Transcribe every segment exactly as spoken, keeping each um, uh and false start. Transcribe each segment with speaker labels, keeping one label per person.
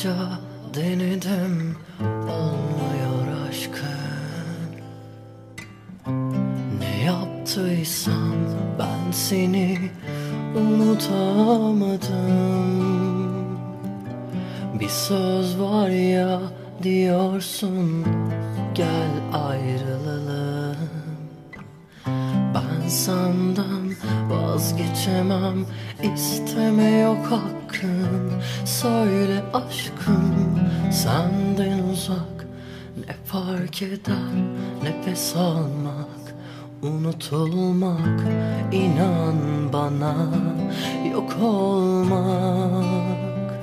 Speaker 1: Defalarca denedim, olmuyor aşkın. Ne yaptıysam ben seni unutamadım. Bir söz var ya, diyorsun gel ayrılalım. Ben senden vazgeçemem, isteme yok hakkın. Söyle aşkım, senden uzak ne fark eder? Nefes almak, unutulmak, inan bana yok olmak.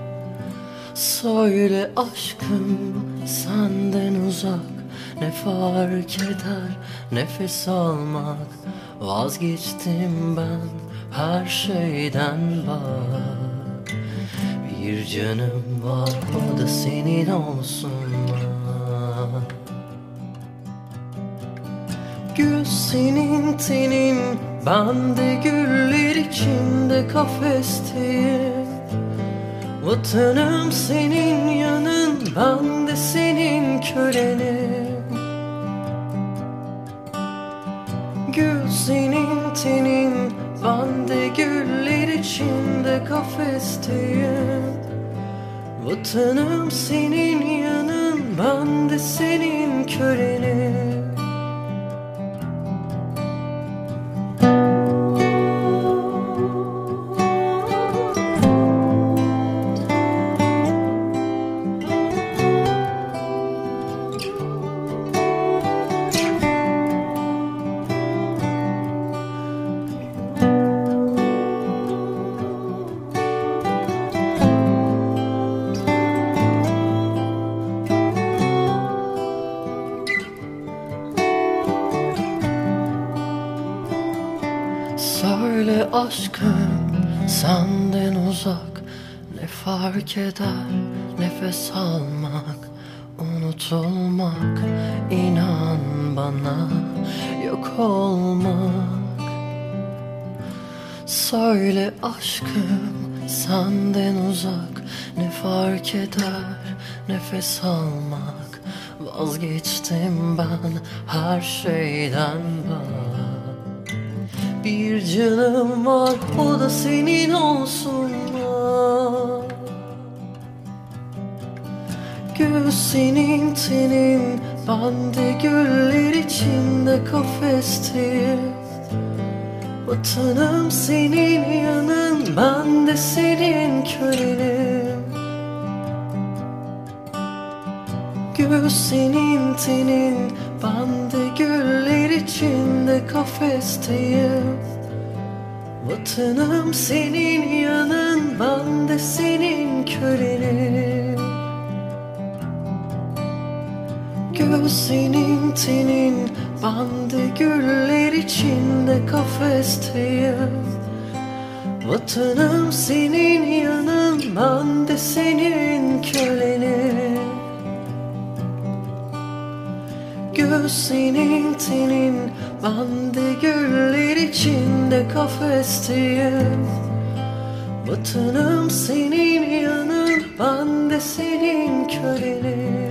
Speaker 1: Söyle aşkım, senden uzak ne fark eder? Nefes almak, vazgeçtim ben her şeyden bak. Bir canım var, o da senin olsun. Gül senin tenin, ben de güller içinde kafesteyim. Vatanım senin yanın, ben de senin kölenim. Gül senin tenin, ben de güller içinde kafesteyim. Vatanım senin yanın, ben de senin kölenim. Söyle aşkım, senden uzak ne fark eder? Nefes almak, unutulmak, inan bana yok olmak. Söyle aşkım, senden uzak ne fark eder? Nefes almak, vazgeçtim ben her şeyden bak. Bir canım var, o da senin olsun. Gül senin tenin, ben de güller içinde kafesteyim. Vatanım senin yanın, ben de senin kölenim. Gül senin tenin, ben de güller içinde kafesteyim. Vatanım senin yanın, ben de senin kölenim. Gül senin tenin, ben de güller içinde kafesteyim. Vatanım senin yanın, ben de senin kölenim. Gül senin tenin, ben de güller içinde kafesteyim. Vatanım senin yanın, ben de senin kölenim.